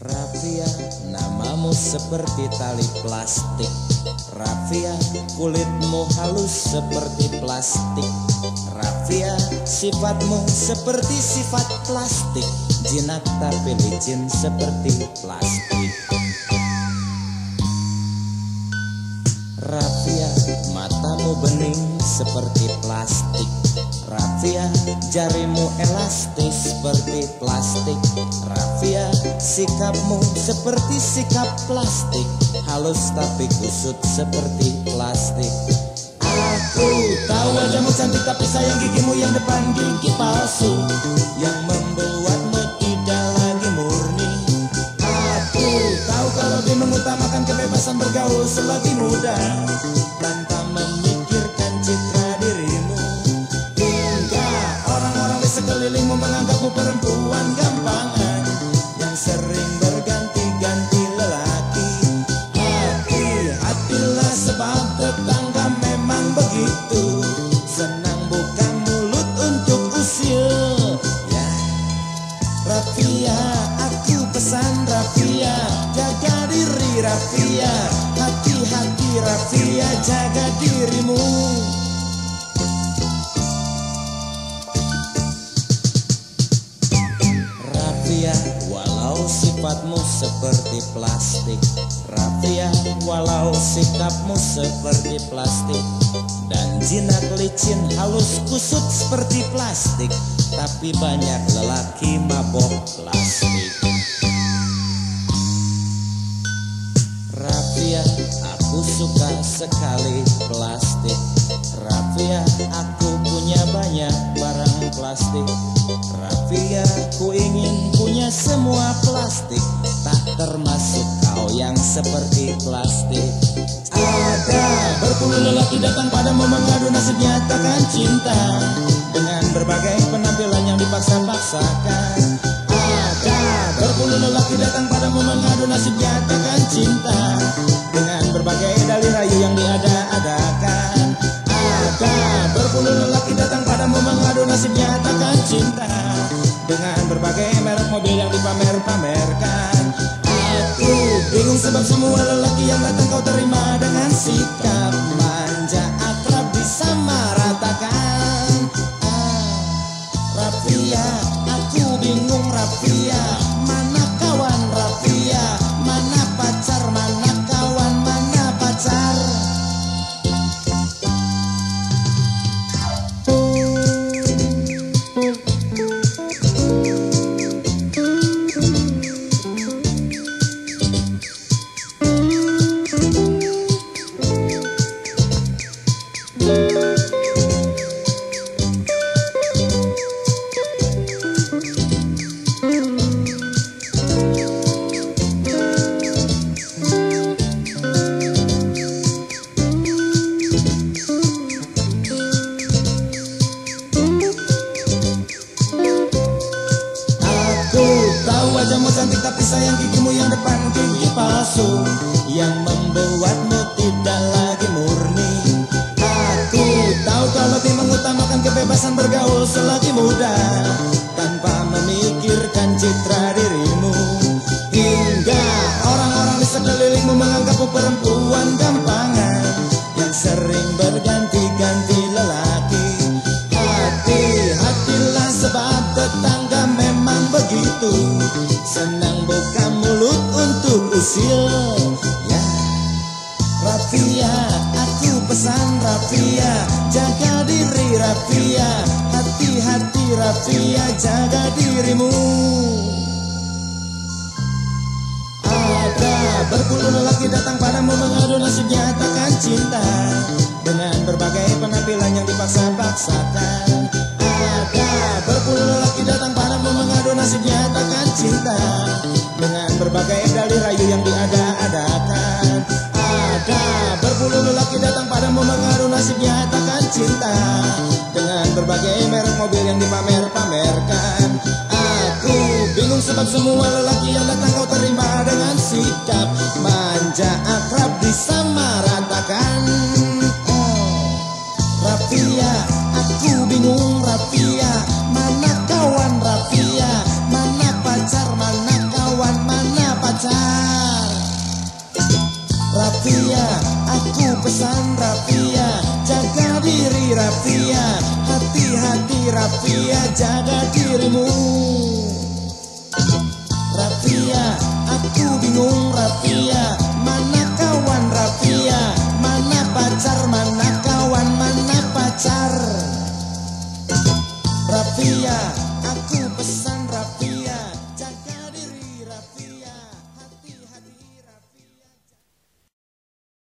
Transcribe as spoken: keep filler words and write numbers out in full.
Rafia, namamu seperti tali plastik. Rafia, kulitmu halus seperti plastik. Rafia, sifatmu seperti sifat plastik. Jinak tapi licin seperti plastik. Rafia, matamu bening seperti plastik. Rafia, jarimu elastis seperti plastik. Rafia, sikapmu seperti sikap plastik. Halus tapi kusut seperti plastik. Aku tahu wajahmu cantik tapi sayang gigimu yang depan gigi palsu, yang membuatmu tidak lagi murni. Aku tahu kalau dia mengutamakan kebebasan bergaul selagi muda, tanpa memikirkan citra dirimu. Hingga orang-orang di sekelilingmu menganggapmu perempuan gampangan yang sering berganti-ganti lelaki. Hati-hatilah sebab tetangga memang begitu, senang buka mulut untuk usil. Ya, Rafia, aku pesan Rafia, jaga diri Rafia. Hati-hati Rafia, jaga dirimu. Rafia, walau sifatmu seperti plastik. Rafia, walau sikapmu seperti plastik, dan jinak licin halus kusut seperti plastik, tapi banyak lelaki mabok plastik. Rafia, aku suka sekali plastik. Rafia, aku punya banyak barang plastik. Rafia, ku ingin punya semua plastik, tak termasuk kau yang seperti plastik. Ada berpuluh lelaki datang padamu mengadu nasibnya takkan cinta, dengan berbagai penampilan yang dipaksa-paksakan. Ada berpuluh lelaki datang padamu mengadu nasibnya takkan cinta, dengan berbagai dalih rayu yang diada-adakan. Ada berpuluh lelaki datang padamu mengadu nasibnya takkan cinta, dengan berbagai merek mobil yang dipamer-pamerkan. Aku bingung sebab semua lelaki yang datang kau terima dengan sikap manja, akrab disamaratakan. Ah, Rafia, aku bingung Rafia, mana kawan Rafia, mana pacar, mana kawan, mana pacar. Wajahmu cantik tapi sayang gigimu yang depan gigi palsu, yang membuatmu tidak lagi murni. Aku tahu kau lebih mengutamakan kebebasan bergaul selagi muda, tanpa memikirkan citra dirimu. Hingga orang-orang di sekelilingmu menganggapmu perempuan gampangan yang sering berganti-ganti lelaki. Hati-hatilah sebab tetangga memang begitu, senang buka mulut untuk usil. Ya, Rafia, aku pesan Rafia, jaga diri Rafia. Hati-hati Rafia, jaga dirimu. Ada berpuluh lelaki datang padamu mengadu nasibnya takkan cinta, dengan berbagai penampilan yang dipaksa-paksakan. Ada berpuluh lelaki datang padamu mengadu nasibnya takkan cinta, dengan berbagai dalih rayu yang diada-adakan. Ada berpuluh lelaki datang padamu mengadu nasibnya takkan cinta, dengan berbagai merek mobil yang dipamer-pamerkan. Aku bingung sebab semua lelaki yang datang kau terima dengan sikap manja, akrab disamaratakan. Oh, Rafia, aku bingung Rafia, mana kawan Rafia, mana pacar, mana kawan, mana Rafia, jaga dirimu. Rafia, aku bingung Rafia,